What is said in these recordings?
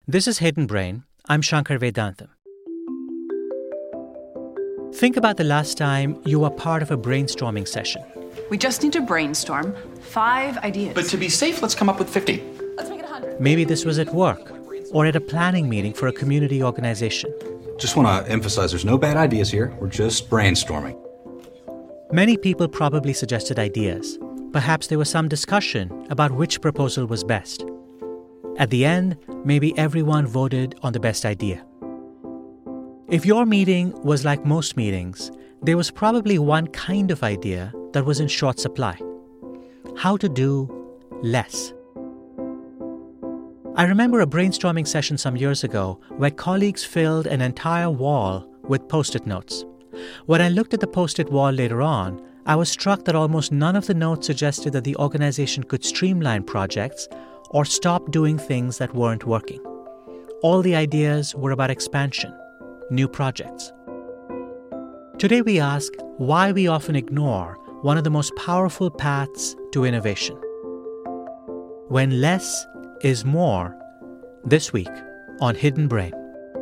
This is Hidden Brain. I'm Shankar Vedantam. Think about the last time you were part of a brainstorming session. We just need to brainstorm 5 ideas. But to be safe, let's come up with 50. Let's make it 100. Maybe this was at work or at a planning meeting for a community organization. Just want to emphasize there's no bad ideas here. We're just brainstorming. Many people probably suggested ideas. Perhaps there was some discussion about which proposal was best. At the end, maybe everyone voted on the best idea. If your meeting was like most meetings, there was probably one kind of idea that was in short supply: how to do less. I remember a brainstorming session some years ago where colleagues filled an entire wall with Post-it notes. When I looked at the Post-it wall later on, I was struck that almost none of the notes suggested that the organization could streamline projects or stop doing things that weren't working. All the ideas were about expansion, new projects. Today we ask why we often ignore one of the most powerful paths to innovation. When less is more, this week on Hidden Brain.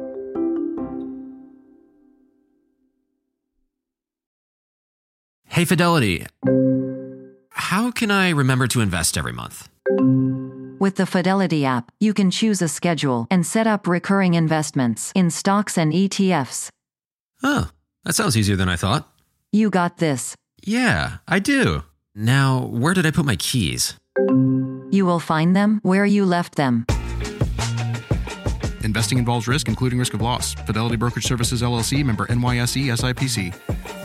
Hey, Fidelity. How can I remember to invest every month? With the Fidelity app, you can choose a schedule and set up recurring investments in stocks and ETFs. Oh, that sounds easier than I thought. You got this. Yeah, I do. Now, where did I put my keys? You will find them where you left them. Investing involves risk, including risk of loss. Fidelity Brokerage Services, LLC, member NYSE, SIPC.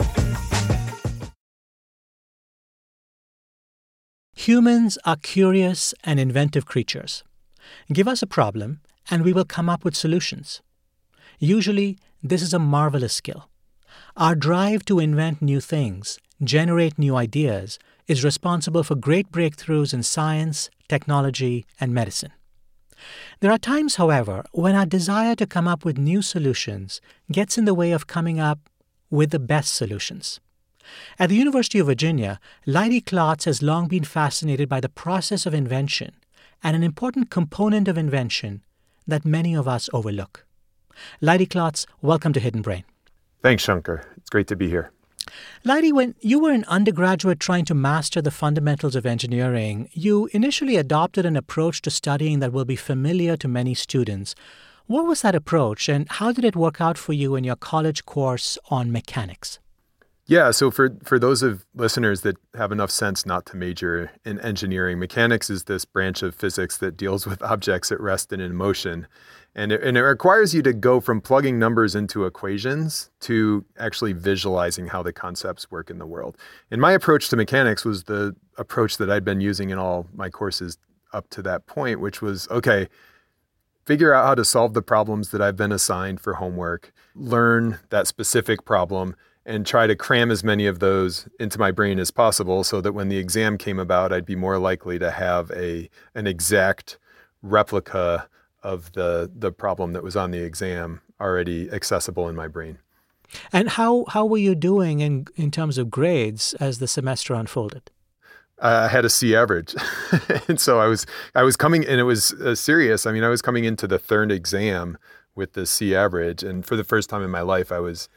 Humans are curious and inventive creatures. Give us a problem, and we will come up with solutions. Usually, this is a marvelous skill. Our drive to invent new things, generate new ideas, is responsible for great breakthroughs in science, technology, and medicine. There are times, however, when our desire to come up with new solutions gets in the way of coming up with the best solutions. At the University of Virginia, Leidy Klotz has long been fascinated by the process of invention and an important component of invention that many of us overlook. Leidy Klotz, welcome to Hidden Brain. Thanks, Shankar. It's great to be here. Leidy, when you were an undergraduate trying to master the fundamentals of engineering, you initially adopted an approach to studying that will be familiar to many students. What was that approach, and how did it work out for you in your college course on mechanics? Yeah, so for those of listeners that have enough sense not to major in engineering, mechanics is this branch of physics that deals with objects at rest and in motion. And it requires you to go from plugging numbers into equations to actually visualizing how the concepts work in the world. And my approach to mechanics was the approach that I'd been using in all my courses up to that point, which was, okay, figure out how to solve the problems that I've been assigned for homework, learn that specific problem, and try to cram as many of those into my brain as possible so that when the exam came about, I'd be more likely to have an exact replica of the problem that was on the exam already accessible in my brain. And how were you doing in terms of grades as the semester unfolded? I had a C average. And so I was coming, and it was serious. I mean, I was coming into the third exam with the C average. And for the first time in my life, I was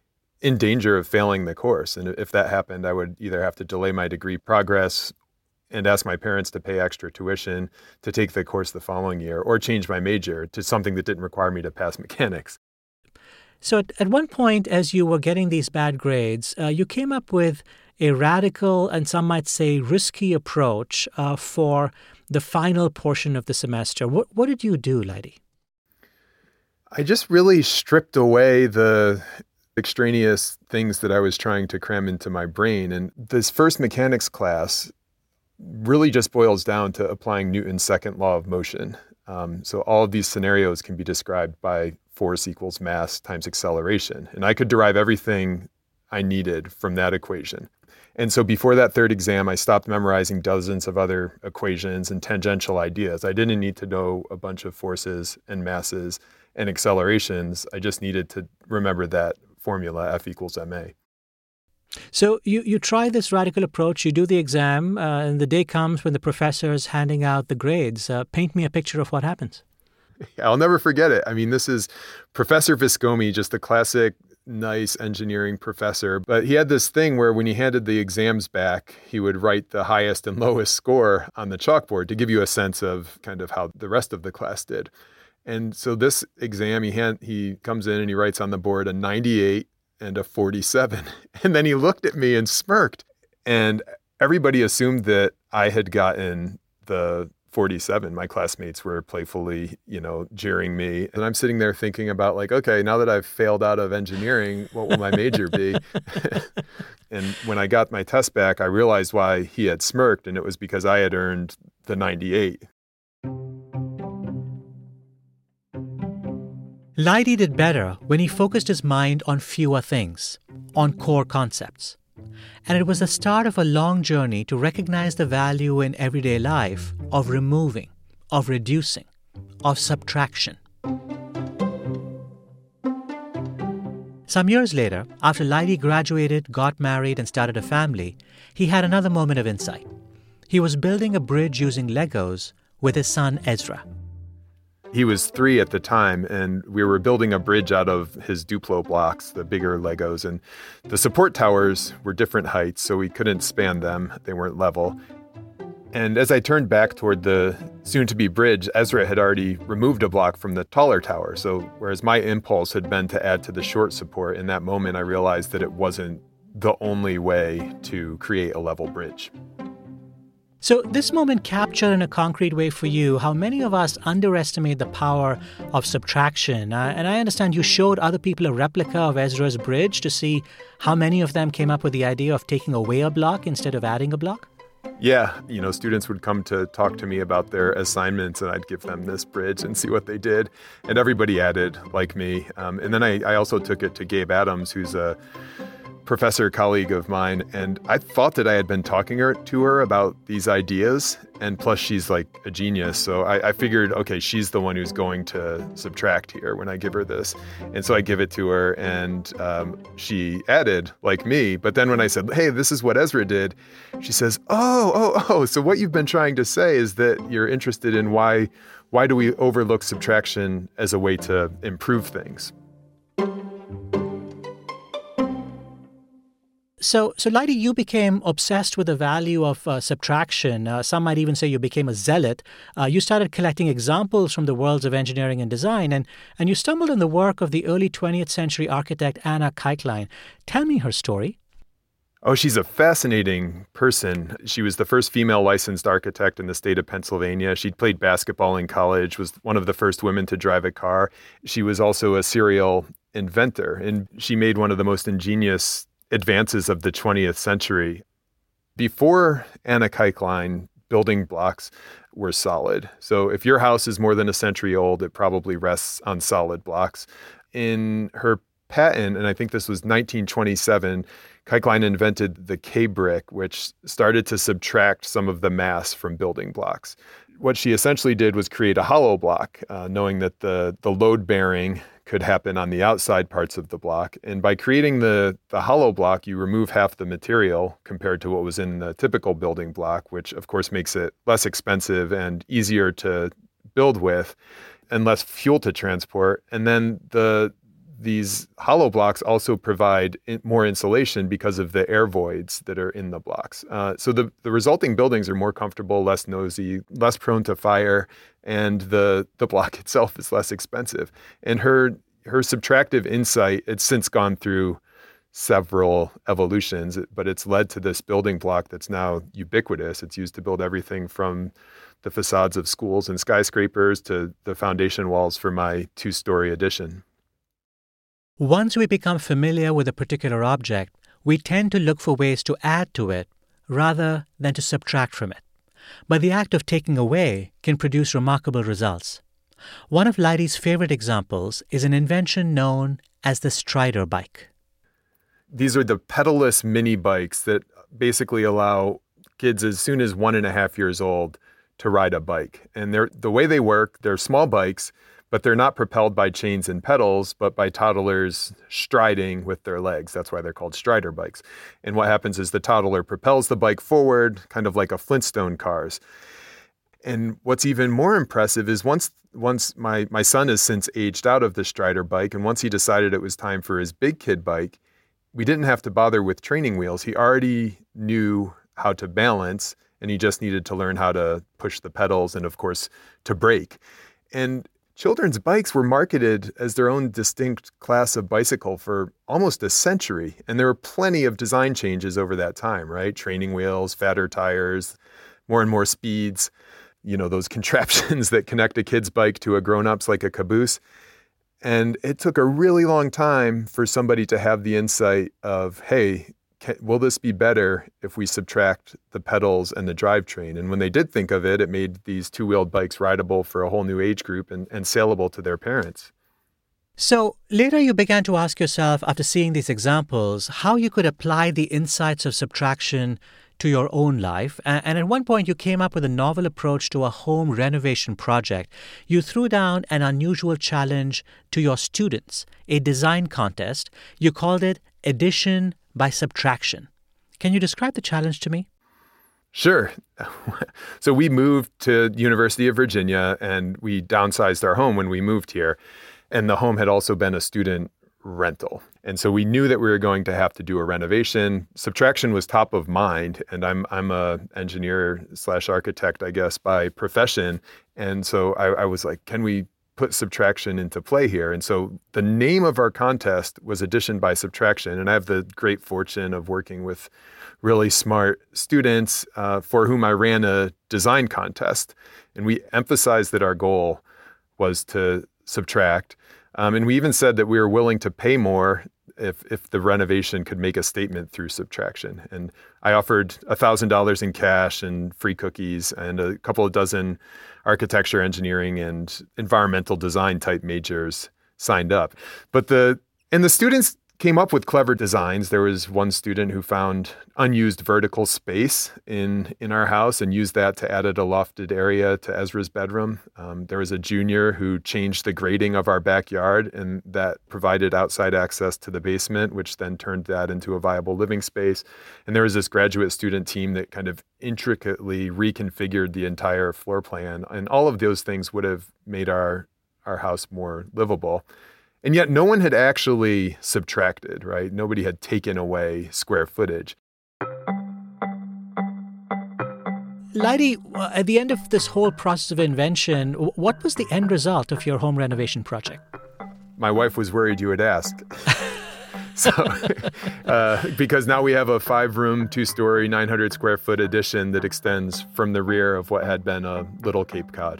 in danger of failing the course. And if that happened, I would either have to delay my degree progress and ask my parents to pay extra tuition to take the course the following year, or change my major to something that didn't require me to pass mechanics. So at one point, as you were getting these bad grades, you came up with a radical and some might say risky approach for the final portion of the semester. What did you do, Leidy? I just really stripped away the extraneous things that I was trying to cram into my brain. And this first mechanics class really just boils down to applying Newton's second law of motion. So all of these scenarios can be described by force equals mass times acceleration. And I could derive everything I needed from that equation. And so before that third exam, I stopped memorizing dozens of other equations and tangential ideas. I didn't need to know a bunch of forces and masses and accelerations. I just needed to remember that formula, F equals ma. So you try this radical approach, you do the exam, and the day comes when the professor is handing out the grades. Paint me a picture of what happens. I'll never forget it. I mean, this is Professor Viscomi, just a classic, nice engineering professor. But he had this thing where when he handed the exams back, he would write the highest and lowest score on the chalkboard to give you a sense of kind of how the rest of the class did. And so this exam, he comes in and he writes on the board a 98 and a 47. And then he looked at me and smirked. And everybody assumed that I had gotten the 47. My classmates were playfully, jeering me. And I'm sitting there thinking about like, okay, now that I've failed out of engineering, what will my major be? And when I got my test back, I realized why he had smirked, and it was because I had earned the 98. Leidy did better when he focused his mind on fewer things, on core concepts. And it was the start of a long journey to recognize the value in everyday life of removing, of reducing, of subtraction. Some years later, after Leidy graduated, got married, and started a family, he had another moment of insight. He was building a bridge using Legos with his son Ezra. He was 3 at the time, and we were building a bridge out of his Duplo blocks, the bigger Legos, and the support towers were different heights, so we couldn't span them. They weren't level. And as I turned back toward the soon-to-be bridge, Ezra had already removed a block from the taller tower. So whereas my impulse had been to add to the short support, in that moment I realized that it wasn't the only way to create a level bridge. So this moment captured in a concrete way for you how many of us underestimate the power of subtraction. And I understand you showed other people a replica of Ezra's bridge to see how many of them came up with the idea of taking away a block instead of adding a block? Yeah, students would come to talk to me about their assignments, and I'd give them this bridge and see what they did. And everybody added, like me. And then I also took it to Gabe Adams, who's a professor colleague of mine, and I thought that I had been talking to her about these ideas, and plus she's like a genius, so I figured, okay, she's the one who's going to subtract here when I give her this. And so I give it to her, and she added, like me, but then when I said, hey, this is what Ezra did, she says, oh, so what you've been trying to say is that you're interested in why do we overlook subtraction as a way to improve things? So Leidy, you became obsessed with the value of subtraction. Some might even say you became a zealot. You started collecting examples from the worlds of engineering and design, and you stumbled on the work of the early 20th century architect Anna Keichlein. Tell me her story. Oh, she's a fascinating person. She was the first female licensed architect in the state of Pennsylvania. She'd played basketball in college, was one of the first women to drive a car. She was also a serial inventor, and she made one of the most ingenious advances of the 20th century. Before Anna Keichlein, building blocks were solid. So if your house is more than a century old, it probably rests on solid blocks. In her patent, and I think this was 1927, Keichlein invented the K-brick, which started to subtract some of the mass from building blocks. What she essentially did was create a hollow block, knowing that the load bearing could happen on the outside parts of the block. And by creating the hollow block, you remove half the material compared to what was in the typical building block, which of course makes it less expensive and easier to build with and less fuel to transport. And then these hollow blocks also provide more insulation because of the air voids that are in the blocks. So the resulting buildings are more comfortable, less noisy, less prone to fire, and the block itself is less expensive. And her subtractive insight, it's since gone through several evolutions, but it's led to this building block that's now ubiquitous. It's used to build everything from the facades of schools and skyscrapers to the foundation walls for my 2-story addition. Once we become familiar with a particular object, we tend to look for ways to add to it rather than to subtract from it. But the act of taking away can produce remarkable results. One of Leidy's favorite examples is an invention known as the Strider bike. These are the pedalless mini bikes that basically allow kids as soon as 1.5 years old to ride a bike. And the way they work, they're small bikes, but they're not propelled by chains and pedals, but by toddlers striding with their legs. That's why they're called Strider bikes. And what happens is the toddler propels the bike forward, kind of like a Flintstone cars. And what's even more impressive is once my son has since aged out of the Strider bike, and once he decided it was time for his big kid bike, we didn't have to bother with training wheels. He already knew how to balance, and he just needed to learn how to push the pedals and, of course, to brake. And children's bikes were marketed as their own distinct class of bicycle for almost a century. And there were plenty of design changes over that time, right? Training wheels, fatter tires, more and more speeds, those contraptions that connect a kid's bike to a grown-up's like a caboose. And it took a really long time for somebody to have the insight of, hey, will this be better if we subtract the pedals and the drivetrain? And when they did think of it, it made these two-wheeled bikes rideable for a whole new age group and saleable to their parents. So later you began to ask yourself, after seeing these examples, how you could apply the insights of subtraction to your own life. And at one point you came up with a novel approach to a home renovation project. You threw down an unusual challenge to your students, a design contest. You called it Addition by Subtraction. Can you describe the challenge to me? Sure. So we moved to University of Virginia and we downsized our home when we moved here. And the home had also been a student rental. And so we knew that we were going to have to do a renovation. Subtraction was top of mind. And I'm a engineer / architect, I guess, by profession. And so I was like, can we put subtraction into play here? And so the name of our contest was Addition by Subtraction. And I have the great fortune of working with really smart students for whom I ran a design contest. And we emphasized that our goal was to subtract. And we even said that we were willing to pay more if the renovation could make a statement through subtraction. And I offered $1,000 in cash and free cookies and a couple of dozen architecture, engineering, and environmental design type majors signed up. But the students came up with clever designs. There was one student who found unused vertical space in our house and used that to add a lofted area to Ezra's bedroom. There was a junior who changed the grading of our backyard, and that provided outside access to the basement, which then turned that into a viable living space. And there was this graduate student team that kind of intricately reconfigured the entire floor plan. And all of those things would have made our house more livable. And yet no one had actually subtracted, right? Nobody had taken away square footage. Leidy, at the end of this whole process of invention, what was the end result of your home renovation project? My wife was worried you would ask. So, because now we have a 5-room, 2-story, 900 square foot addition that extends from the rear of what had been a little Cape Cod.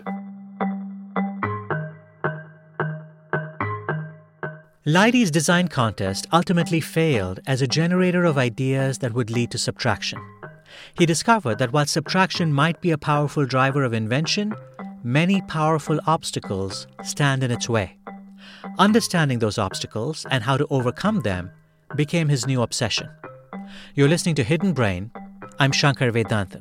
Leidy's design contest ultimately failed as a generator of ideas that would lead to subtraction. He discovered that while subtraction might be a powerful driver of invention, many powerful obstacles stand in its way. Understanding those obstacles and how to overcome them became his new obsession. You're listening to Hidden Brain. I'm Shankar Vedantam.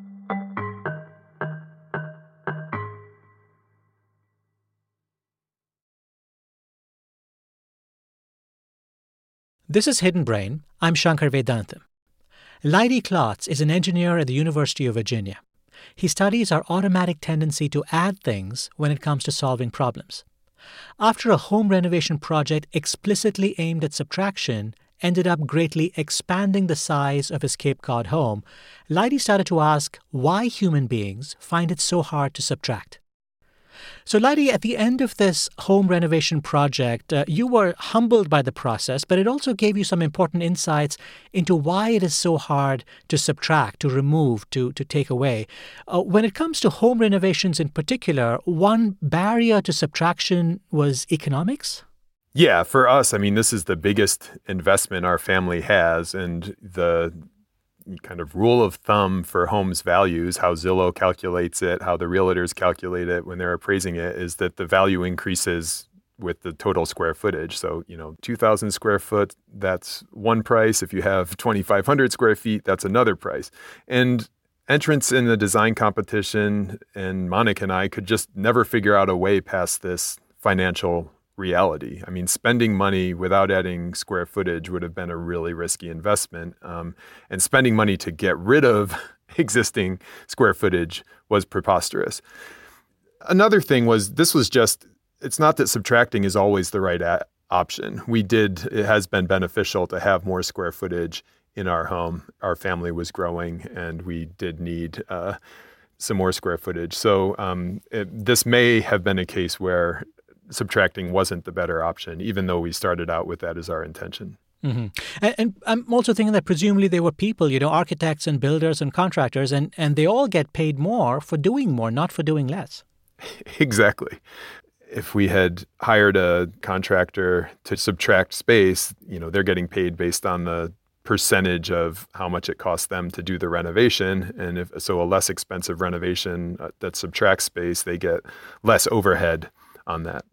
This is Hidden Brain. I'm Shankar Vedantam. Leidy Klotz is an engineer at the University of Virginia. He studies our automatic tendency to add things when it comes to solving problems. After a home renovation project explicitly aimed at subtraction ended up greatly expanding the size of his Cape Cod home, Leidy started to ask why human beings find it so hard to subtract. So, Leidy, at the end of this home renovation project, you were humbled by the process, but it also gave you some important insights into why it is so hard to subtract, to remove, to take away. When it comes to home renovations in particular, one barrier to subtraction was economics? Yeah, for us, I mean, this is the biggest investment our family has, and the kind of rule of thumb for homes values, how Zillow calculates it, how the realtors calculate it when they're appraising it, is that the value increases with the total square footage. So, 2,000 square foot, that's one price. If you have 2,500 square feet, that's another price. And entrants in the design competition and Monica and I could just never figure out a way past this financial reality. I mean, spending money without adding square footage would have been a really risky investment. And spending money to get rid of existing square footage was preposterous. Another thing was it's not that subtracting is always the right option. It has been beneficial to have more square footage in our home. Our family was growing and we did need some more square footage. So this may have been a case where subtracting wasn't the better option, even though we started out with that as our intention. Mm-hmm. And I'm also thinking that presumably they were people, architects and builders and contractors, and they all get paid more for doing more, not for doing less. Exactly. If we had hired a contractor to subtract space, they're getting paid based on the percentage of how much it costs them to do the renovation. And a less expensive renovation that subtracts space, they get less overhead on that.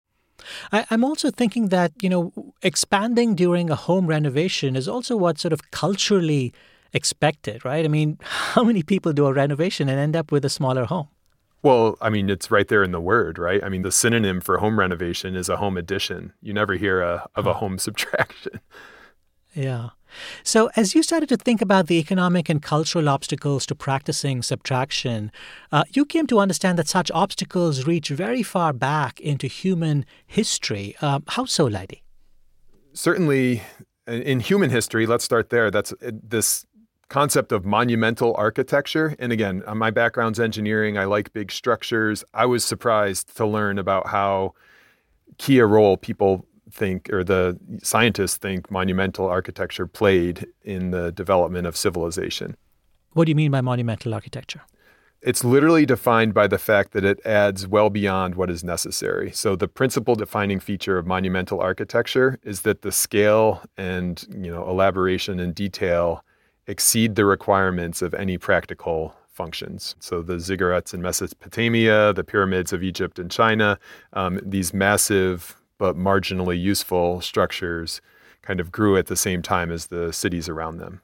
I'm also thinking that, expanding during a home renovation is also what's sort of culturally expected, right? I mean, how many people do a renovation and end up with a smaller home? Well, I mean, it's right there in the word, right? I mean, the synonym for home renovation is a home addition. You never hear of a home subtraction. Yeah. So as you started to think about the economic and cultural obstacles to practicing subtraction, you came to understand that such obstacles reach very far back into human history. How so, Leidy? Certainly, in human history, let's start there. That's this concept of monumental architecture. And again, my background's engineering. I like big structures. I was surprised to learn about how key a role people think, or the scientists think, monumental architecture played in the development of civilization. What do you mean by monumental architecture? It's literally defined by the fact that it adds well beyond what is necessary. So the principal defining feature of monumental architecture is that the scale and, elaboration and detail exceed the requirements of any practical functions. So the ziggurats in Mesopotamia, the pyramids of Egypt and China, these massive but marginally useful structures kind of grew at the same time as the cities around them.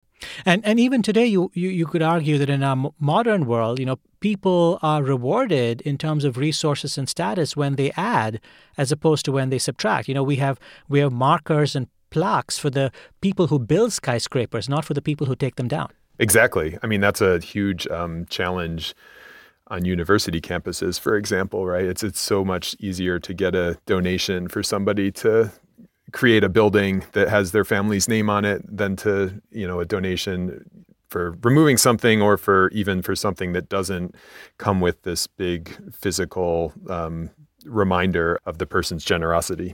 And even today, you could argue that in our modern world, people are rewarded in terms of resources and status when they add as opposed to when they subtract. We have markers and plaques for the people who build skyscrapers, not for the people who take them down. Exactly. I mean, that's a huge challenge on university campuses, for example, right? It's so much easier to get a donation for somebody to create a building that has their family's name on it than to, a donation for removing something or for something that doesn't come with this big physical reminder of the person's generosity.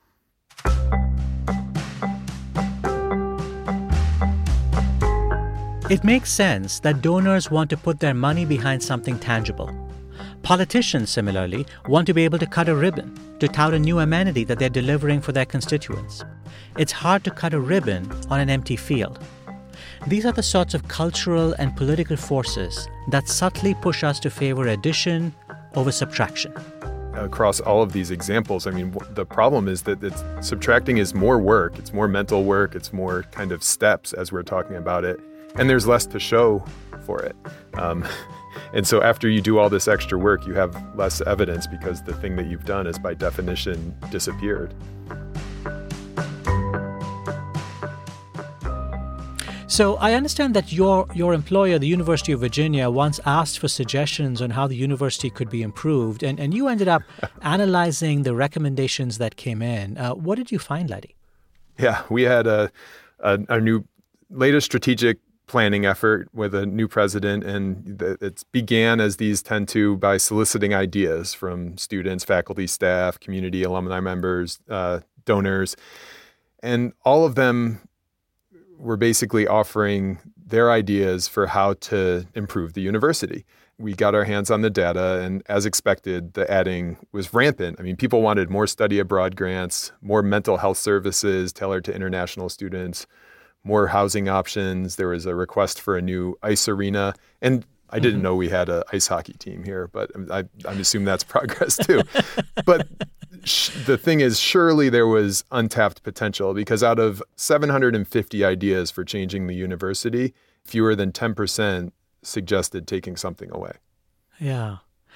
It makes sense that donors want to put their money behind something tangible. Politicians, similarly, want to be able to cut a ribbon, to tout a new amenity that they're delivering for their constituents. It's hard to cut a ribbon on an empty field. These are the sorts of cultural and political forces that subtly push us to favor addition over subtraction. Across all of these examples, I mean, the problem is that subtracting is more work. It's more mental work. It's more kind of steps as we're talking about it. And there's less to show for it. And so after you do all this extra work, you have less evidence because the thing that you've done is by definition disappeared. So I understand that your employer, the University of Virginia, once asked for suggestions on how the university could be improved, and you ended up analyzing the recommendations that came in. What did you find, Leidy? Yeah, we had a new latest strategic planning effort with a new president, and it began, as these tend to, by soliciting ideas from students, faculty, staff, community, alumni members, donors, and all of them were basically offering their ideas for how to improve the university. We got our hands on the data, and as expected, the adding was rampant. I mean, people wanted more study abroad grants, more mental health services tailored to international students, more housing options. There was a request for a new ice arena. And I didn't know we had an ice hockey team here, but I'm assuming that's progress too. But the thing is, surely there was untapped potential, because out of 750 ideas for changing the university, fewer than 10% suggested taking something away. Yeah.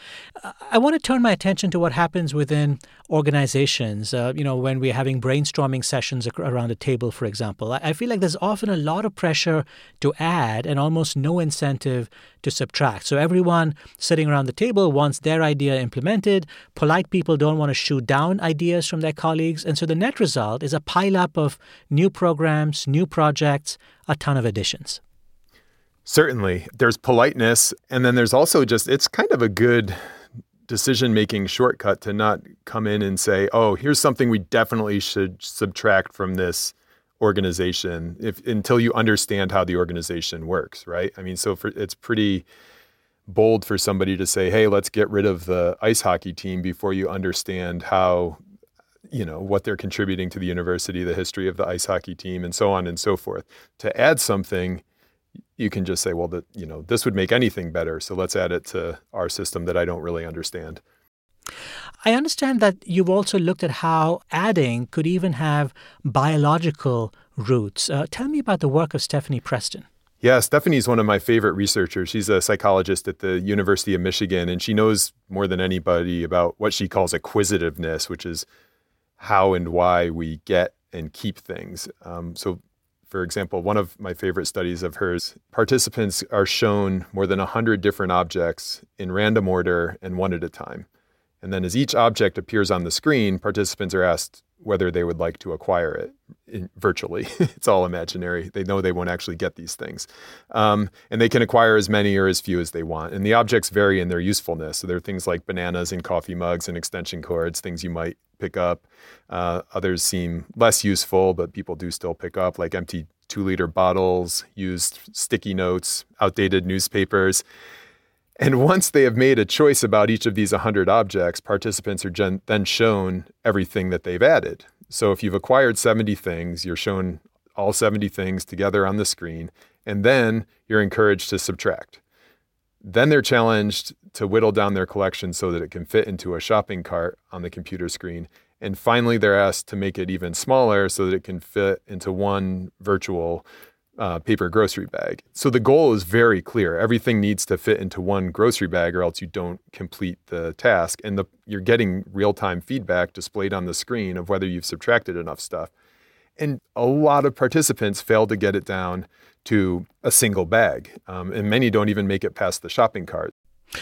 I want to turn my attention to what happens within organizations, when we're having brainstorming sessions around a table, for example. I feel like there's often a lot of pressure to add and almost no incentive to subtract. So everyone sitting around the table wants their idea implemented. Polite people don't want to shoot down ideas from their colleagues. And so the net result is a pileup of new programs, new projects, a ton of additions. Certainly. There's politeness. And then there's also it's kind of a good decision-making shortcut to not come in and say, oh, here's something we definitely should subtract from this organization until you understand how the organization works, right? I mean, it's pretty bold for somebody to say, hey, let's get rid of the ice hockey team before you understand how, what they're contributing to the university, the history of the ice hockey team, and so on and so forth. To add something, you can just say, well, this would make anything better, so let's add it to our system that I don't really understand. I understand that you've also looked at how adding could even have biological roots. Tell me about the work of Stephanie Preston. Yeah, Stephanie's one of my favorite researchers. She's a psychologist at the University of Michigan, and she knows more than anybody about what she calls acquisitiveness, which is how and why we get and keep things. For example, one of my favorite studies of hers, participants are shown more than 100 different objects in random order and one at a time. And then as each object appears on the screen, participants are asked whether they would like to acquire it virtually. It's all imaginary. They know they won't actually get these things. And they can acquire as many or as few as they want. And the objects vary in their usefulness. So there are things like bananas and coffee mugs and extension cords, things you might pick up. Others seem less useful, but people do still pick up, like empty 2-liter bottles, used sticky notes, outdated newspapers. And once they have made a choice about each of these 100 objects, participants are then shown everything that they've added. So if you've acquired 70 things, you're shown all 70 things together on the screen, and then you're encouraged to subtract. Then they're challenged to whittle down their collection so that it can fit into a shopping cart on the computer screen. And finally, they're asked to make it even smaller so that it can fit into one virtual paper grocery bag. So the goal is very clear. Everything needs to fit into one grocery bag or else you don't complete the task. And you're getting real-time feedback displayed on the screen of whether you've subtracted enough stuff. And a lot of participants fail to get it down to a single bag. And many don't even make it past the shopping cart.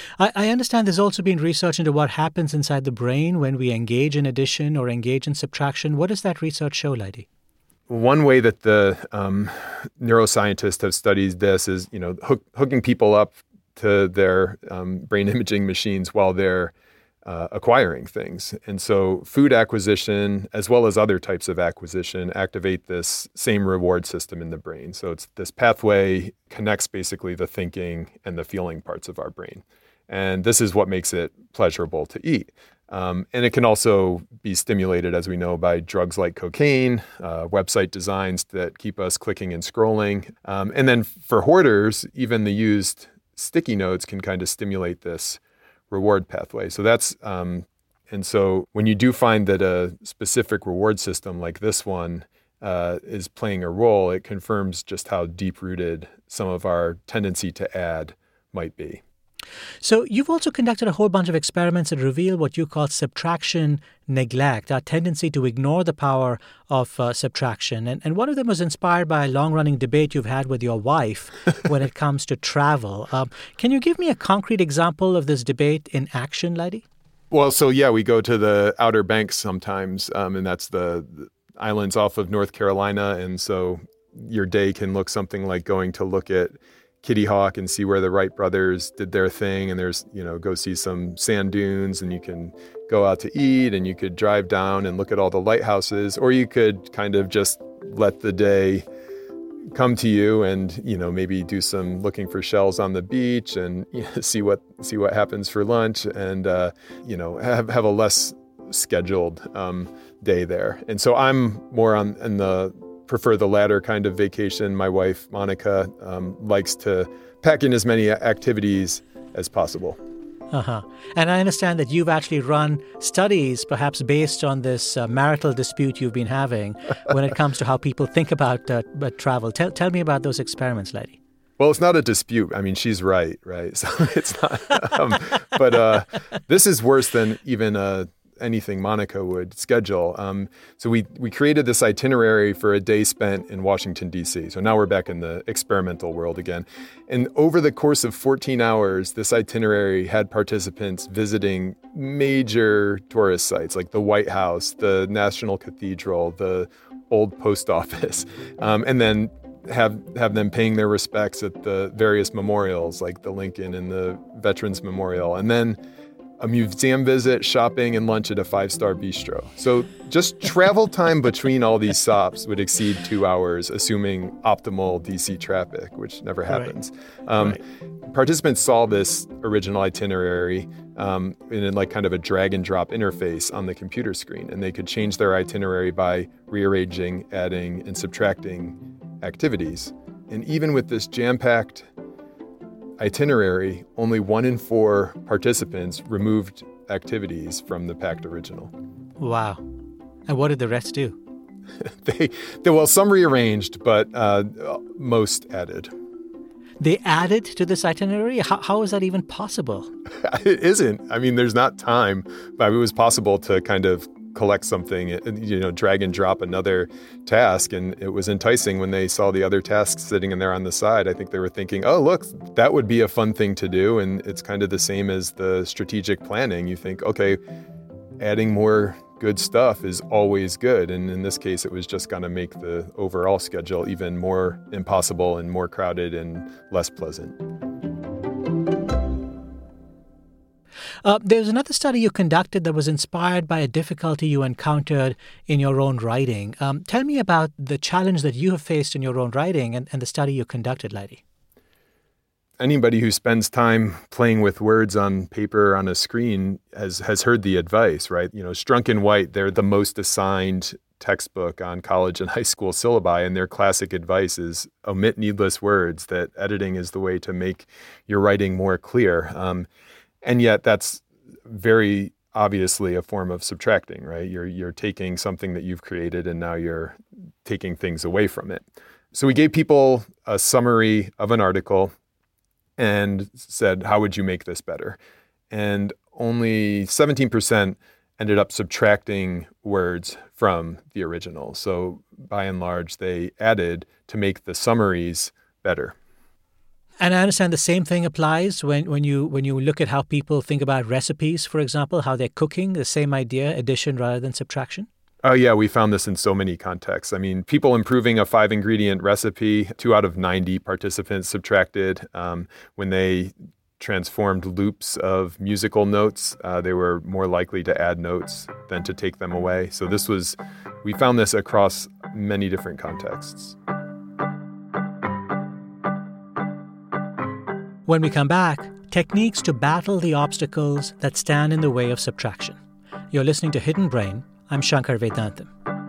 I understand there's also been research into what happens inside the brain when we engage in addition or engage in subtraction. What does that research show, Leidy? One way that the neuroscientists have studied this is, hooking people up to their brain imaging machines while they're acquiring things. And so food acquisition, as well as other types of acquisition, activate this same reward system in the brain. So it's this pathway connects basically the thinking and the feeling parts of our brain. And this is what makes it pleasurable to eat. And it can also be stimulated, as we know, by drugs like cocaine, website designs that keep us clicking and scrolling. And then for hoarders, even the used sticky notes can kind of stimulate this reward pathway. So that's, and so when you do find that a specific reward system like this one is playing a role, it confirms just how deep-rooted some of our tendency to add might be. So you've also conducted a whole bunch of experiments that reveal what you call subtraction neglect, our tendency to ignore the power of subtraction. And one of them was inspired by a long-running debate you've had with your wife when it comes to travel. Can you give me a concrete example of this debate in action, Leidy? Well, so yeah, we go to the Outer Banks sometimes, and that's the islands off of North Carolina. And so your day can look something like going to look at Kitty Hawk and see where the Wright brothers did their thing. And there's, go see some sand dunes, and you can go out to eat, and you could drive down and look at all the lighthouses, or you could kind of just let the day come to you and, maybe do some looking for shells on the beach and see what happens for lunch and, have a less scheduled day there. And so I'm more prefer the latter kind of vacation. My wife, Monica, likes to pack in as many activities as possible. And I understand that you've actually run studies, perhaps based on this marital dispute you've been having when it comes to how people think about travel. Tell me about those experiments, Leidy. Well, it's not a dispute. I mean, she's right? So it's not. But this is worse than even anything Monica would schedule. So we created this itinerary for a day spent in Washington, D.C. So now we're back in the experimental world again. And over the course of 14 hours, this itinerary had participants visiting major tourist sites like the White House, the National Cathedral, the old post office, and then have them paying their respects at the various memorials like the Lincoln and the Veterans Memorial, and then a museum visit, shopping, and lunch at a 5-star bistro. So just travel time between all these stops would exceed 2 hours, assuming optimal DC traffic, which never happens. Right. Participants saw this original itinerary in like kind of a drag and drop interface on the computer screen, and they could change their itinerary by rearranging, adding, and subtracting activities. And even with this jam-packed itinerary, only 1 in 4 participants removed activities from the packed original. Wow. And what did the rest do? Well, some rearranged, but most added. They added to this itinerary? How is that even possible? It isn't. I mean, there's not time, but it was possible to kind of collect something, drag and drop another task. And it was enticing when they saw the other tasks sitting in there on the side. I think they were thinking, oh, look, that would be a fun thing to do. And it's kind of the same as the strategic planning. You think, okay, adding more good stuff is always good. And in this case, it was just going to make the overall schedule even more impossible and more crowded and less pleasant. There's another study you conducted that was inspired by a difficulty you encountered in your own writing. Tell me about the challenge that you have faced in your own writing and the study you conducted, Leidy. Anybody who spends time playing with words on paper on a screen has heard the advice, right? Strunk and White, they're the most assigned textbook on college and high school syllabi, and their classic advice is omit needless words, that editing is the way to make your writing more clear. And yet that's very obviously a form of subtracting, right? You're taking something that you've created and now you're taking things away from it. So we gave people a summary of an article and said, how would you make this better? And only 17% ended up subtracting words from the original. So by and large, they added to make the summaries better. And I understand the same thing applies when you look at how people think about recipes, for example, how they're cooking, the same idea, addition rather than subtraction? Oh, yeah, we found this in so many contexts. I mean, people improving a 5-ingredient recipe, 2 out of 90 participants subtracted. When they transformed loops of musical notes, they were more likely to add notes than to take them away. So we found this across many different contexts. When we come back, techniques to battle the obstacles that stand in the way of subtraction. You're listening to Hidden Brain. I'm Shankar Vedantam.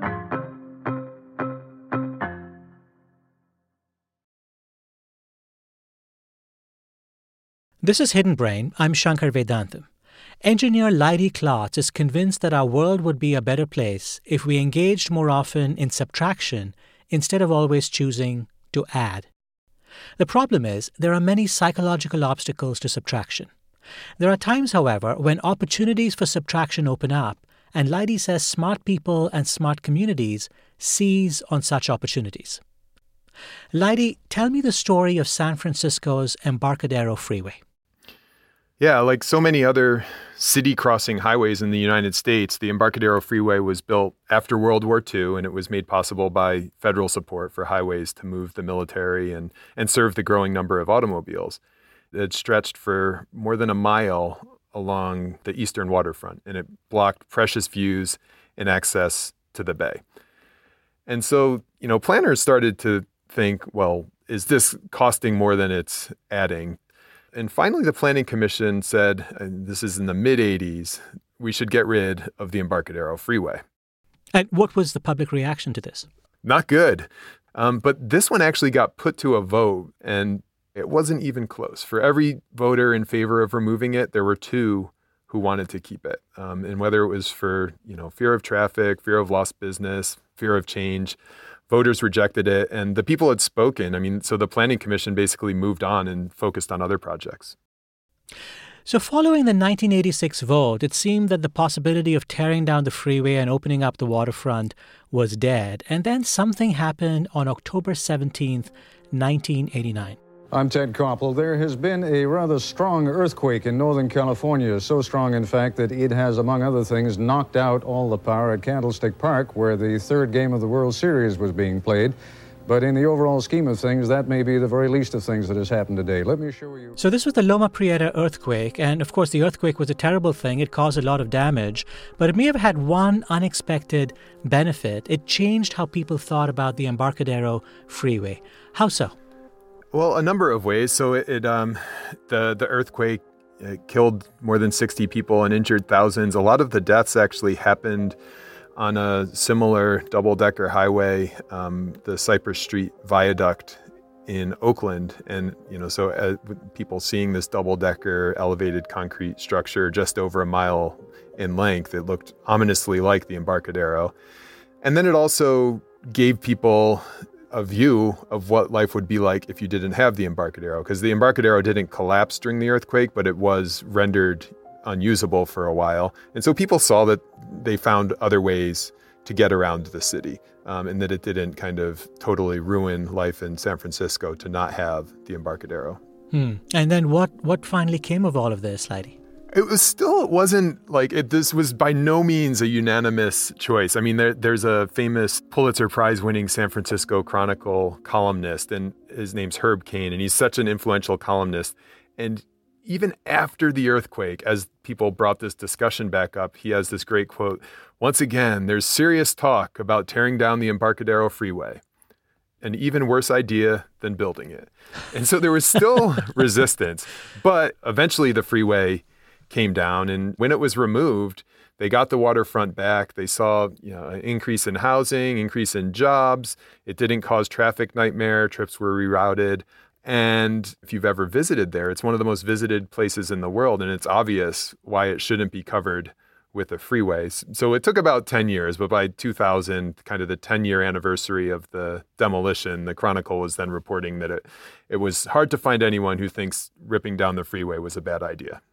This is Hidden Brain. I'm Shankar Vedantam. Engineer Leidy Klotz is convinced that our world would be a better place if we engaged more often in subtraction instead of always choosing to add. The problem is there are many psychological obstacles to subtraction. There are times, however, when opportunities for subtraction open up, and Leidy says smart people and smart communities seize on such opportunities. Leidy, tell me the story of San Francisco's Embarcadero Freeway. Yeah, like so many other city-crossing highways in the United States, the Embarcadero Freeway was built after World War II, and it was made possible by federal support for highways to move the military and serve the growing number of automobiles. It stretched for more than a mile along the eastern waterfront, and it blocked precious views and access to the bay. And so, planners started to think, well, is this costing more than it's adding? And finally, the Planning Commission said, and this is in the mid-'80s, we should get rid of the Embarcadero Freeway. And what was the public reaction to this? Not good. But this one actually got put to a vote, and it wasn't even close. For every voter in favor of removing it, there were 2 who wanted to keep it. And whether it was for, fear of traffic, fear of lost business, fear of change, voters rejected it, and the people had spoken. I mean, so the Planning Commission basically moved on and focused on other projects. So following the 1986 vote, it seemed that the possibility of tearing down the freeway and opening up the waterfront was dead. And then something happened on October 17th, 1989. I'm Ted Koppel. There has been a rather strong earthquake in Northern California, so strong, in fact, that it has, among other things, knocked out all the power at Candlestick Park, where the third game of the World Series was being played. But in the overall scheme of things, that may be the very least of things that has happened today. Let me show you. So this was the Loma Prieta earthquake, and of course the earthquake was a terrible thing. It caused a lot of damage, but it may have had one unexpected benefit. It changed how people thought about the Embarcadero Freeway. How so? Well, a number of ways. So the earthquake killed more than 60 people and injured thousands. A lot of the deaths actually happened on a similar double-decker highway, the Cypress Street Viaduct in Oakland. And, so people seeing this double-decker elevated concrete structure just over a mile in length, it looked ominously like the Embarcadero. And then it also gave people a view of what life would be like if you didn't have the Embarcadero, because the Embarcadero didn't collapse during the earthquake, but it was rendered unusable for a while. And so people saw that they found other ways to get around the city, and that it didn't kind of totally ruin life in San Francisco to not have the Embarcadero. And then what finally came of all of this, Leidy? It wasn't like it. This was by no means a unanimous choice. I mean, there's a famous Pulitzer Prize winning San Francisco Chronicle columnist, and his name's Herb Caen, and he's such an influential columnist. And even after the earthquake, as people brought this discussion back up, he has this great quote: "Once again, there's serious talk about tearing down the Embarcadero Freeway. An even worse idea than building it." And so there was still resistance, but eventually the freeway came down, and when it was removed, they got the waterfront back. They saw, an increase in housing, increase in jobs. It didn't cause traffic nightmare. Trips were rerouted. And if you've ever visited there, it's one of the most visited places in the world, and it's obvious why it shouldn't be covered with a freeway. So it took about 10 years, but by 2000, kind of the 10-year anniversary of the demolition, the Chronicle was then reporting that it was hard to find anyone who thinks ripping down the freeway was a bad idea.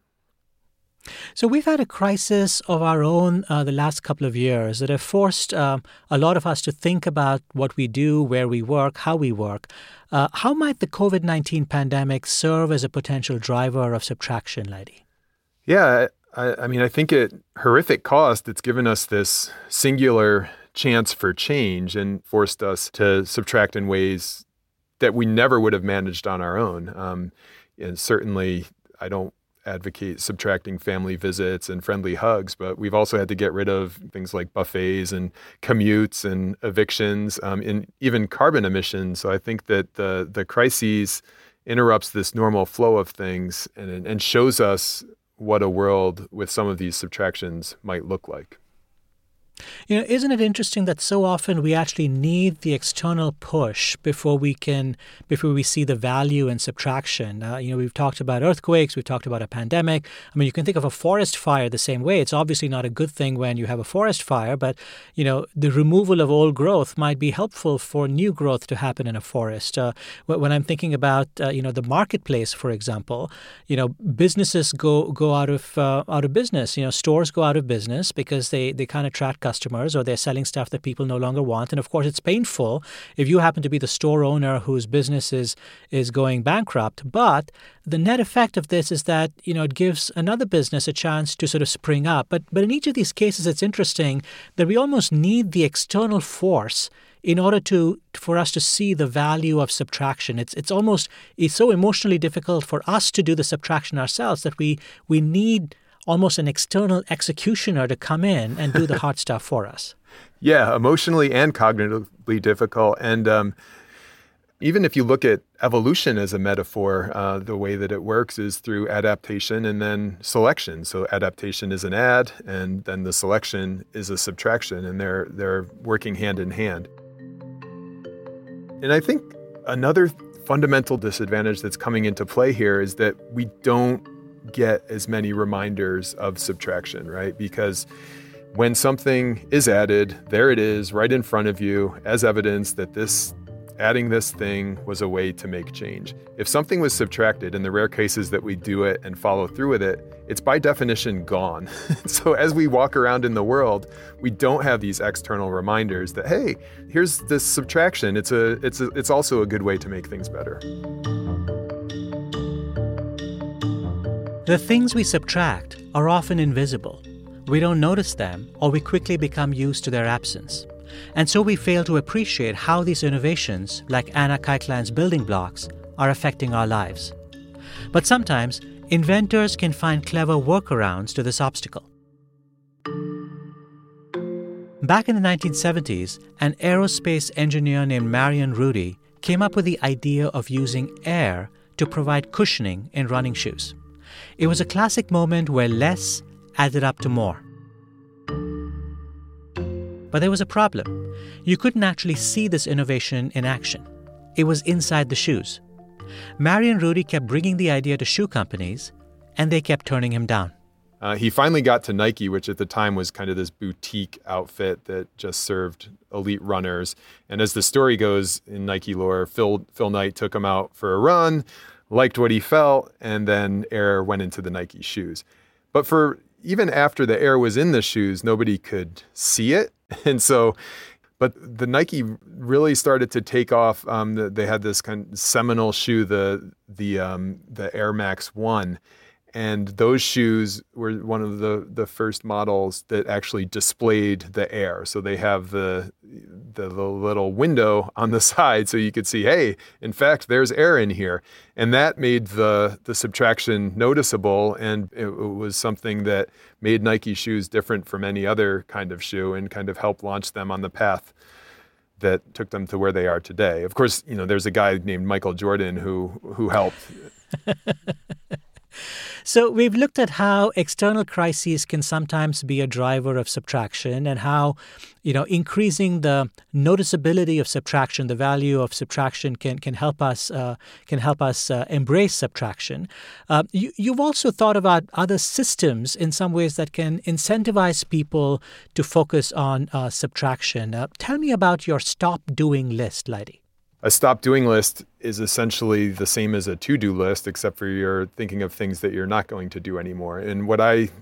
So we've had a crisis of our own the last couple of years that have forced a lot of us to think about what we do, where we work, how we work. How might the COVID-19 pandemic serve as a potential driver of subtraction, Leidy? Yeah, I mean, I think at horrific cost, it's given us this singular chance for change and forced us to subtract in ways that we never would have managed on our own. And certainly, I don't advocate subtracting family visits and friendly hugs, but we've also had to get rid of things like buffets and commutes and evictions, and even carbon emissions. So I think that the crises interrupts this normal flow of things and shows us what a world with some of these subtractions might look like. Isn't it interesting that so often we actually need the external push before we see the value in subtraction? We've talked about earthquakes, we've talked about a pandemic. I mean, you can think of a forest fire the same way. It's obviously not a good thing when you have a forest fire, but, the removal of old growth might be helpful for new growth to happen in a forest. When I'm thinking about, the marketplace, for example, businesses go out of business. Stores go out of business because they can't attract customers, or they're selling stuff that people no longer want. And of course, it's painful if you happen to be the store owner whose business is going bankrupt. But the net effect of this is that, it gives another business a chance to sort of spring up. But in each of these cases, it's interesting that we almost need the external force in order for us to see the value of subtraction. It's so emotionally difficult for us to do the subtraction ourselves that we need almost an external executioner to come in and do the hard stuff for us. Yeah, emotionally and cognitively difficult. And even if you look at evolution as a metaphor, the way that it works is through adaptation and then selection. So adaptation is an add, and then the selection is a subtraction, and they're working hand in hand. And I think another fundamental disadvantage that's coming into play here is that we don't get as many reminders of subtraction, right? Because When something is added, there it is right in front of you as evidence that adding this thing was a way to make change. If something was subtracted, in the rare cases that we do it and follow through with it, it's by definition gone. So as we walk around in the world, we don't have these external reminders that, hey, here's this subtraction. It's also a good way to make things better. The things we subtract are often invisible. We don't notice them, or we quickly become used to their absence. And so we fail to appreciate how these innovations, like Anna Kaikland's building blocks, are affecting our lives. But sometimes, inventors can find clever workarounds to this obstacle. Back in the 1970s, an aerospace engineer named Marion Rudy came up with the idea of using air to provide cushioning in running shoes. It was a classic moment where less added up to more. But there was a problem. You couldn't actually see this innovation in action. It was inside the shoes. Marion Rudy kept bringing the idea to shoe companies, and they kept turning him down. He finally got to Nike, which at the time was kind of this boutique outfit that just served elite runners. And as the story goes in Nike lore, Phil Knight took him out for a run, liked what he felt, and then air went into the Nike shoes. But even after the air was in the shoes, nobody could see it. And so, but the Nike really started to take off. They had this kind of seminal shoe, the Air Max 1. And those shoes were one of the first models that actually displayed the air. So they have the little window on the side so you could see, hey, in fact, there's air in here. And that made the subtraction noticeable. And it was something that made Nike shoes different from any other kind of shoe and kind of helped launch them on the path that took them to where they are today. Of course, there's a guy named Michael Jordan who helped. So we've looked at how external crises can sometimes be a driver of subtraction and how, increasing the noticeability of subtraction, the value of subtraction can help us embrace subtraction. You've also thought about other systems in some ways that can incentivize people to focus on subtraction. Tell me about your stop doing list, Leidy. A stop doing list is essentially the same as a to-do list, except for you're thinking of things that you're not going to do anymore. And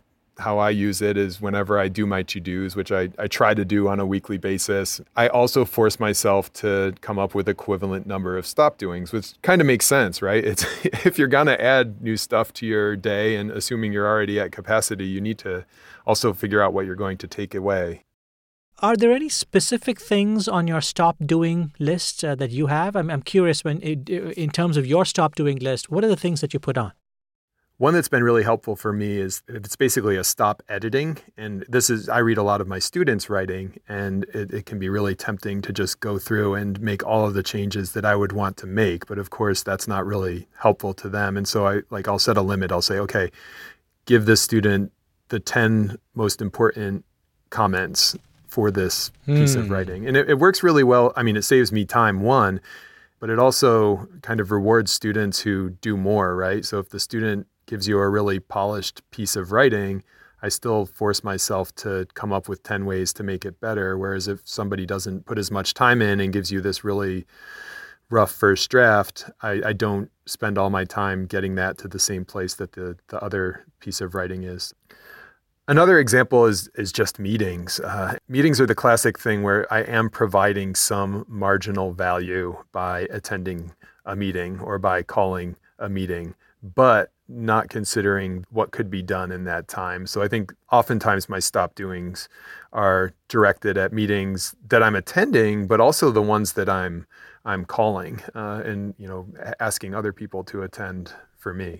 how I use it is whenever I do my to-dos, which I try to do on a weekly basis, I also force myself to come up with equivalent number of stop doings, which kind of makes sense, right? If you're going to add new stuff to your day and assuming you're already at capacity, you need to also figure out what you're going to take away. Are there any specific things on your stop doing list that you have? I'm curious, in terms of your stop doing list, what are the things that you put on? One that's been really helpful for me is it's basically a stop editing. And I read a lot of my students' writing, and it can be really tempting to just go through and make all of the changes that I would want to make. But of course, that's not really helpful to them. And so I'll set a limit. I'll say, okay, give this student the 10 most important comments for this piece of writing. And it works really well. I mean, it saves me time, one, but it also kind of rewards students who do more, right? So if the student gives you a really polished piece of writing, I still force myself to come up with 10 ways to make it better. Whereas if somebody doesn't put as much time in and gives you this really rough first draft, I don't spend all my time getting that to the same place that the other piece of writing is. Another example is just meetings. Meetings are the classic thing where I am providing some marginal value by attending a meeting or by calling a meeting, but not considering what could be done in that time. So I think oftentimes my stop doings are directed at meetings that I'm attending, but also the ones that I'm calling and asking other people to attend for me.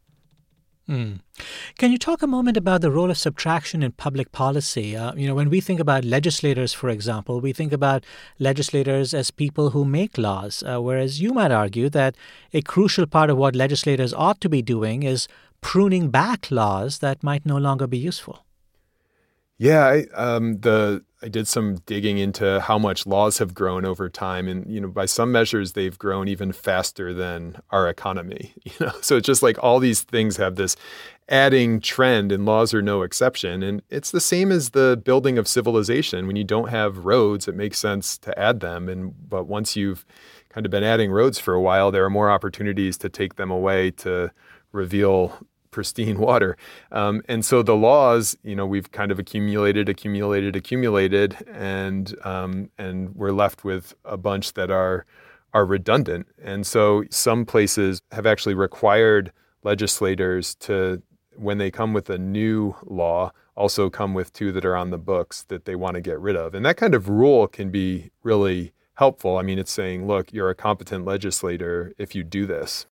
Can you talk a moment about the role of subtraction in public policy? When we think about legislators, for example, we think about legislators as people who make laws, whereas you might argue that a crucial part of what legislators ought to be doing is pruning back laws that might no longer be useful. Yeah, I did some digging into how much laws have grown over time. And, by some measures, they've grown even faster than our economy. So it's just like all these things have this adding trend, and laws are no exception. And it's the same as the building of civilization. When you don't have roads, it makes sense to add them. But once you've kind of been adding roads for a while, there are more opportunities to take them away to reveal pristine water. And so the laws, we've kind of accumulated, and we're left with a bunch that are redundant. And so some places have actually required legislators to, when they come with a new law, also come with two that are on the books that they want to get rid of. And that kind of rule can be really helpful. I mean, it's saying, look, you're a competent legislator if you do this.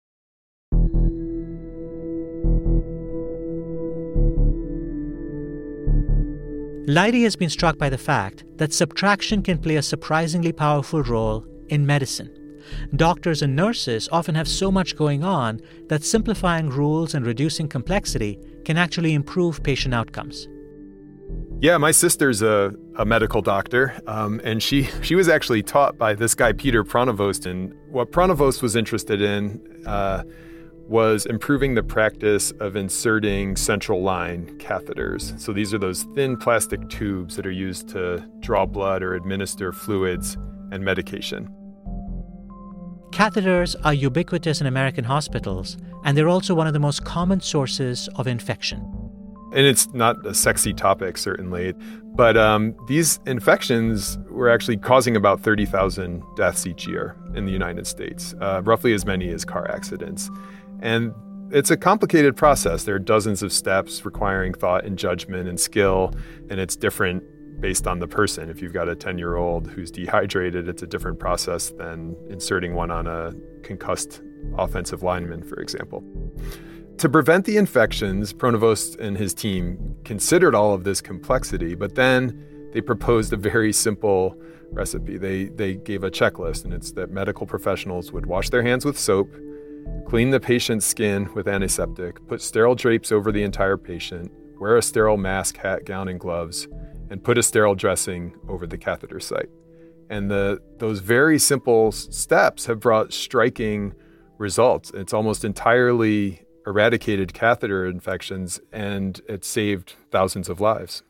Leidy has been struck by the fact that subtraction can play a surprisingly powerful role in medicine. Doctors and nurses often have so much going on that simplifying rules and reducing complexity can actually improve patient outcomes. Yeah, my sister's a medical doctor, and she was actually taught by this guy, Peter Pronovost. And what Pronovost was interested in was improving the practice of inserting central line catheters. So these are those thin plastic tubes that are used to draw blood or administer fluids and medication. Catheters are ubiquitous in American hospitals, and they're also one of the most common sources of infection. And it's not a sexy topic, certainly, but these infections were actually causing about 30,000 deaths each year in the United States, roughly as many as car accidents. And it's a complicated process. There are dozens of steps requiring thought and judgment and skill, and it's different based on the person. If you've got a 10-year-old who's dehydrated, it's a different process than inserting one on a concussed offensive lineman, for example. To prevent the infections, Pronovost and his team considered all of this complexity, but then they proposed a very simple recipe. They gave a checklist, and it's that medical professionals would wash their hands with soap, clean the patient's skin with antiseptic, put sterile drapes over the entire patient, wear a sterile mask, hat, gown, and gloves, and put a sterile dressing over the catheter site. And those very simple steps have brought striking results. It's almost entirely eradicated catheter infections, and it saved thousands of lives.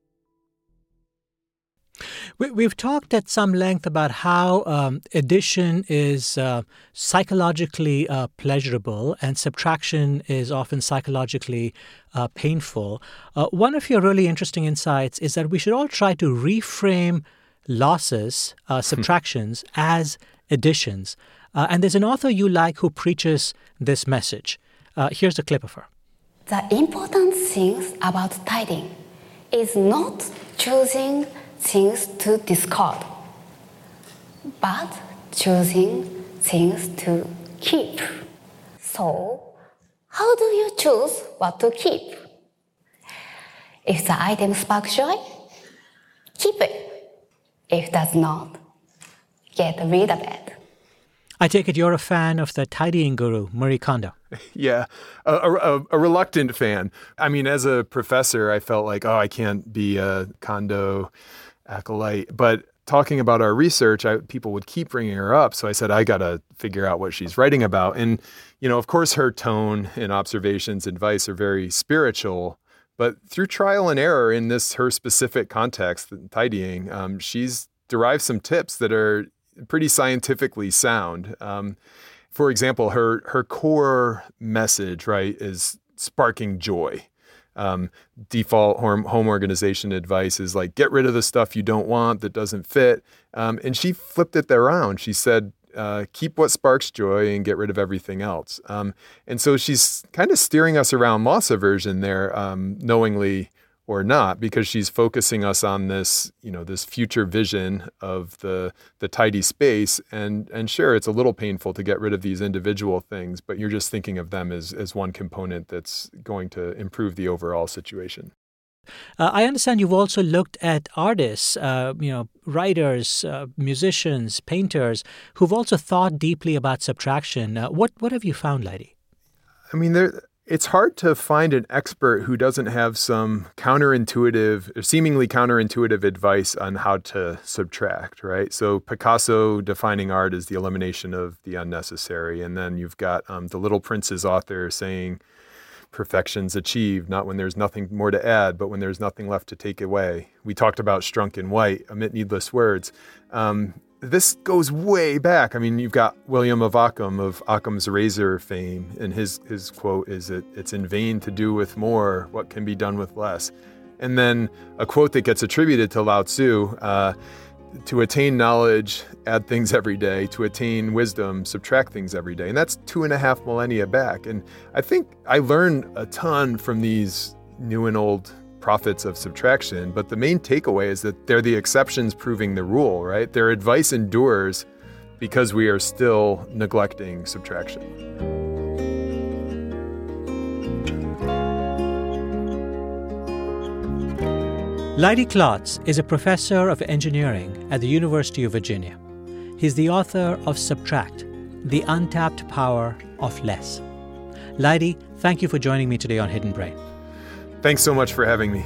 We've talked at some length about how addition is psychologically pleasurable and subtraction is often psychologically painful. One of your really interesting insights is that we should all try to reframe losses, subtractions, as additions. And there's an author you like who preaches this message. Here's a clip of her. The important thing about tidying is not choosing things to discard, but choosing things to keep. So, how do you choose what to keep? If the item sparks joy, keep it. If it does not, get rid of it. I take it you're a fan of the tidying guru, Marie Kondo. Yeah, a reluctant fan. I mean, as a professor, I felt like, I can't be a Kondo acolyte. But talking about our research, people would keep bringing her up. So I said, I got to figure out what she's writing about. And, of course, her tone and observations, advice are very spiritual. But through trial and error in her specific context, tidying, she's derived some tips that are pretty scientifically sound. For example, her core message, right, is sparking joy. Default home organization advice is like, get rid of the stuff you don't want that doesn't fit. And she flipped it around. She said, keep what sparks joy and get rid of everything else. And so she's kind of steering us around loss aversion there, knowingly or not, because she's focusing us on this, this future vision of the tidy space. And sure, it's a little painful to get rid of these individual things, but you're just thinking of them as one component that's going to improve the overall situation. I understand you've also looked at artists, writers, musicians, painters, who've also thought deeply about subtraction. What have you found, Leidy? I mean, it's hard to find an expert who doesn't have some counterintuitive or seemingly counterintuitive advice on how to subtract, right? So Picasso defining art as the elimination of the unnecessary. And then you've got The Little Prince's author saying perfection's achieved, not when there's nothing more to add, but when there's nothing left to take away. We talked about Strunk and White, omit needless words. This goes way back. I mean, you've got William of Ockham of Occam's razor fame, and his quote is that it's in vain to do with more what can be done with less. And then a quote that gets attributed to Lao Tzu, to attain knowledge, add things every day. To attain wisdom, subtract things every day. And that's 2.5 millennia back. And I think I learned a ton from these new and old prophets of subtraction, but the main takeaway is that they're the exceptions proving the rule, right? Their advice endures because we are still neglecting subtraction. Leidy Klotz is a professor of engineering at the University of Virginia. He's the author of Subtract, The Untapped Power of Less. Leidy, thank you for joining me today on Hidden Brain. Thanks so much for having me.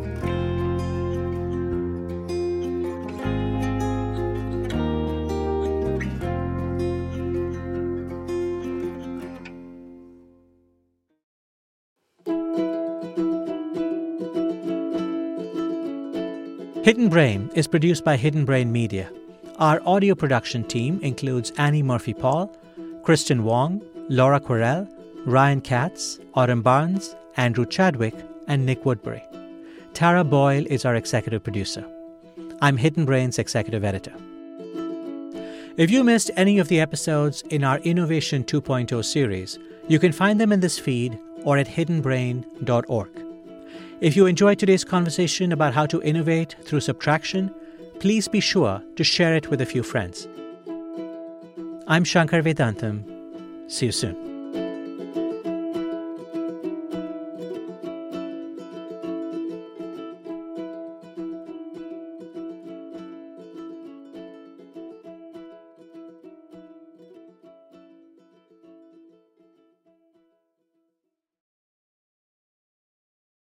Hidden Brain is produced by Hidden Brain Media. Our audio production team includes Annie Murphy-Paul, Kristen Wong, Laura Quirrell, Ryan Katz, Autumn Barnes, Andrew Chadwick, and Nick Woodbury. Tara Boyle is our executive producer. I'm Hidden Brain's executive editor. If you missed any of the episodes in our Innovation 2.0 series, you can find them in this feed or at hiddenbrain.org. If you enjoyed today's conversation about how to innovate through subtraction, please be sure to share it with a few friends. I'm Shankar Vedantam. See you soon.